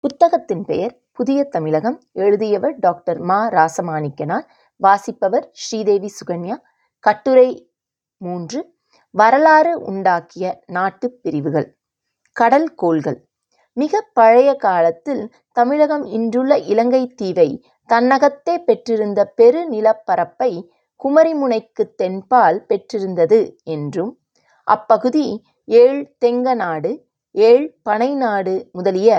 புத்தகத்தின் பெயர் புதிய தமிழகம். எழுதியவர் டாக்டர் மா. ராசமாணிக்கனார். வாசிப்பவர் ஸ்ரீதேவி சுகன்யா. கட்டுரை 3. வரலாறு உண்டாக்கிய நாட்டுப் பிரிவுகள். கடல் கோள்கள். மிக பழைய காலத்தில் தமிழகம் இன்றுள்ள இலங்கை தீவை தன்னகத்தே பெற்றிருந்த பெரு நிலப்பரப்பை குமரிமுனைக்கு தென்பால் பெற்றிருந்தது என்றும், அப்பகுதி 7 தெங்க நாடு, 7 பனை நாடு முதலிய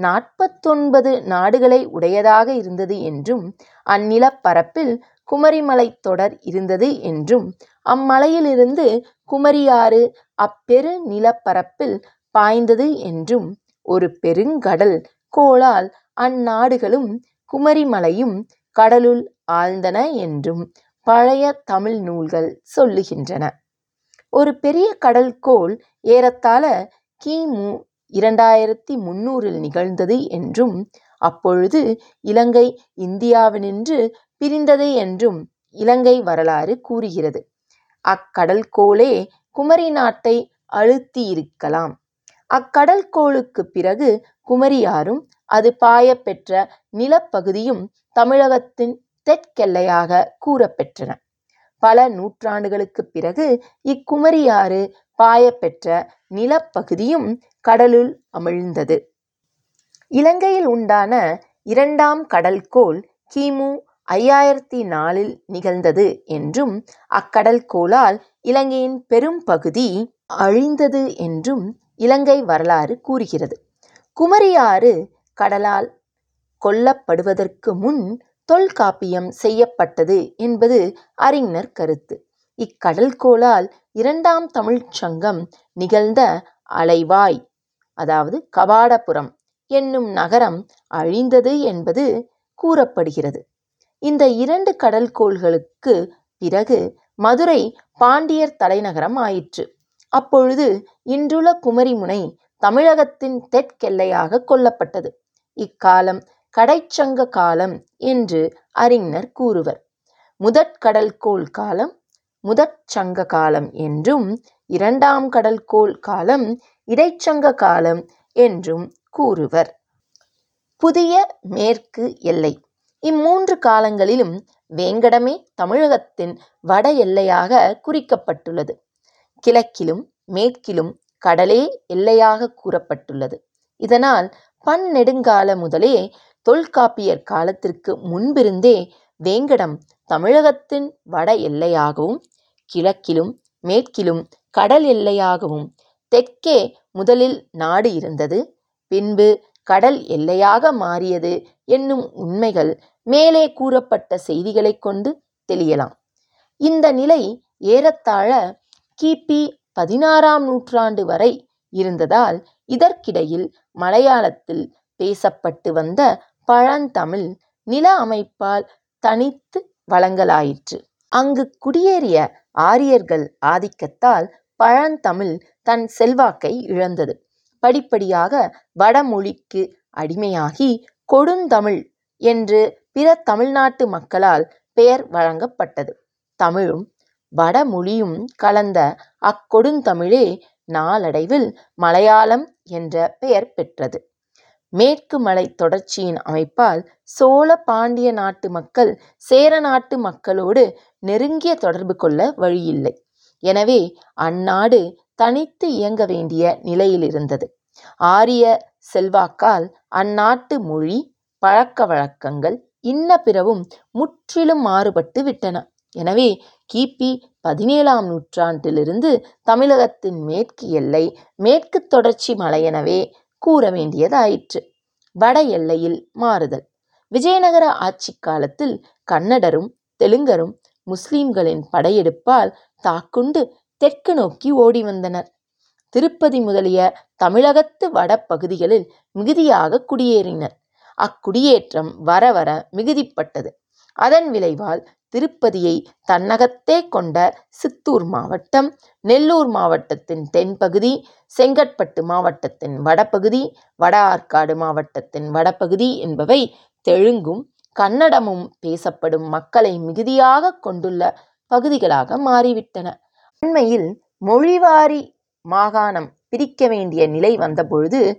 49 நாடுகளை உடையதாக இருந்தது என்றும், அந்நிலப்பரப்பில் குமரிமலைத் தொடர் இருந்தது என்றும், அம்மலையிலிருந்து குமரியாறு அப்பெரு நிலப்பரப்பில் பாய்ந்தது என்றும், ஒரு பெருங்கடல் கோளால் அந்நாடுகளும் குமரிமலையும் கடலுள் ஆழ்ந்தன என்றும் பழைய தமிழ் நூல்கள் சொல்லுகின்றன. ஒரு பெரிய கடல் கோள் ஏறத்தாழ கிமு 2300 நிகழ்ந்தது என்றும், அப்பொழுது இலங்கை இந்தியாவினின்று பிரிந்தது என்றும் இலங்கை வரலாறு கூறுகிறது. அக்கடல் கோளே குமரி நாட்டை அழுத்தியிருக்கலாம். அக்கடல் கோளுக்கு பிறகு குமரியாறும் அது பாய பெற்ற நிலப்பகுதியும் தமிழகத்தின் தெற்கெல்லையாக கூறப்பெற்றன. பல நூற்றாண்டுகளுக்குப் பிறகு இக்குமரியாறு பாயப்பெற்ற நிலப்பகுதியும் கடலுள் அமிழ்ந்தது. இலங்கையில் உண்டான 2ஆம் கடல்கோள் கிமு 5004 நிகழ்ந்தது என்றும், அக்கடல் கோளால் இலங்கையின் பெரும் பகுதி அழிந்தது என்றும் இலங்கை வரலாறு கூறுகிறது. குமரியாறு கடலால் கொள்ளப்படுவதற்கு முன் தொல்காப்பியம் செய்யப்பட்டது என்பது அறிஞர் கருத்து. இக்கடல் கோளால் 2ஆம் தமிழ்ச் சங்கம் நிகழ்ந்த அலைவாய், அதாவது கபாடபுரம் என்னும் நகரம் அழிந்தது என்பது கூறப்படுகிறது. இந்த 2 கடல் கோள்களுக்கு பிறகு மதுரை பாண்டியர் தலைநகரம் ஆயிற்று. அப்பொழுது இன்றுள்ள குமரிமுனை தமிழகத்தின் தெற்கெல்லையாக கொள்ளப்பட்டது. இக்காலம் கடைச்சங்க காலம் என்று அறிஞர் கூறுவர். முதற்கடல்கோள் காலம் முதற்சங்க காலம் என்றும், 2ஆம் கடல்கோள் காலம் இடைச்சங்க காலம் என்றும் கூறுவர். புதிய மேற்கு எல்லை. இம்மூன்று காலங்களிலும் வேங்கடமே தமிழகத்தின் வட எல்லையாக குறிக்கப்பட்டுள்ளது. கிழக்கிலும் மேற்கிலும் கடலே எல்லையாக கூறப்பட்டுள்ளது. இதனால் பன்னெடுங்கால முதலே தொல்காப்பியர் காலத்திற்கு முன்பிருந்தே வேங்கடம் தமிழகத்தின் வட எல்லையாகவும், கிழக்கிலும் மேற்கிலும் கடல் எல்லையாகவும், தெற்கே முதலில் நாடு இருந்தது, பின்பு கடல் எல்லையாக மாறியது என்னும் உண்மைகள் மேலே கூறப்பட்ட செய்திகளைக் கொண்டு தெளியலாம். இந்த நிலை ஏறத்தாழ கிபி 16ஆம் நூற்றாண்டு வரை இருந்ததால், இதற்கிடையில் மலையாளத்தில் பேசப்பட்டு வந்த பழந்தமிழ் நில அமைப்பால் தனித்து வழங்கலாயிற்று. அங்கு குடியேறிய ஆரியர்கள் ஆதிக்கத்தால் பழந்தமிழ் தன் செல்வாக்கை இழந்தது. படிப்படியாக வடமொழிக்கு அடிமையாகி கொடுந்தமிழ் என்று பிற தமிழ்நாட்டு மக்களால் பெயர் வழங்கப்பட்டது. தமிழும் வடமொழியும் கலந்த அக்கொடுந்தமிழே நாளடைவில் மலையாளம் என்ற பெயர் பெற்றது. மேற்கு மலை தொடர்ச்சியின் அமைப்பால் சோழ பாண்டிய நாட்டு மக்கள் சேர நாட்டு மக்களோடு நெருங்கிய தொடர்பு கொள்ள வழியில்லை. எனவே அந்நாடு தனித்து இயங்க வேண்டிய நிலையிலிருந்தது. ஆரிய செல்வாக்கால் அந்நாட்டு மொழி, பழக்க வழக்கங்கள் இன்ன பிறவும் முற்றிலும் மாறுபட்டு விட்டன. எனவே கிபி 17ஆம் நூற்றாண்டிலிருந்து தமிழகத்தின் மேற்கு எல்லை மேற்கு தொடர்ச்சி மலையெனவே கூற வேண்டியதாயிற்று. வட எல்லையில் மாறுதல். விஜயநகர ஆட்சி காலத்தில் கன்னடரும் தெலுங்கரும் முஸ்லிம்களின் படையெடுப்பால் தாக்குண்டு தெற்கு நோக்கி ஓடி வந்தனர். திருப்பதி முதலிய தமிழகத்து வட பகுதிகளில் மிகுதியாக குடியேறினர். அக்குடியேற்றம் வர வர மிகுதிப்பட்டது. அதன் விளைவால் திருப்பதியை தன்னகத்தே கொண்ட சித்தூர் மாவட்டம், நெல்லூர் மாவட்டத்தின் தென்பகுதி, செங்கற்பட்டு மாவட்டத்தின் வடபகுதி, வட ஆற்காடு மாவட்டத்தின் வடபகுதி என்பவை தெலுங்கும் கன்னடமும் பேசப்படும் மக்களை மிகுதியாக கொண்டுள்ள பகுதிகளாக மாறிவிட்டன. அண்மையில் மொழிவாரி மாகாணம் பிரிக்க வேண்டிய நிலை வந்தபொழுது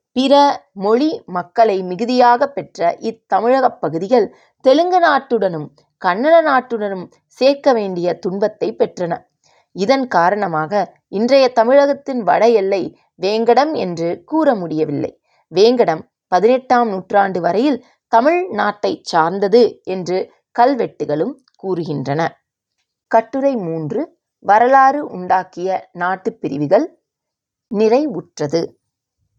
பிற மொழி மக்களை மிகுதியாக பெற்ற இத்தமிழகப் பகுதிகள் தெலுங்கு நாட்டுடனும் கன்னட நாட்டுடனும் சேர்க்க வேண்டிய துன்பத்தை பெற்றன. இதன் காரணமாக இன்றைய தமிழகத்தின் வட எல்லை வேங்கடம் என்று கூற முடியவில்லை. வேங்கடம் 18ஆம் நூற்றாண்டு வரையில் தமிழ் நாட்டைச் சார்ந்தது என்று கல்வெட்டுகளும் கூறுகின்றன. கட்டுரை 3 வரலாறு உண்டாக்கிய நாட்டுப் பிரிவுகள் நிறைவுற்றது.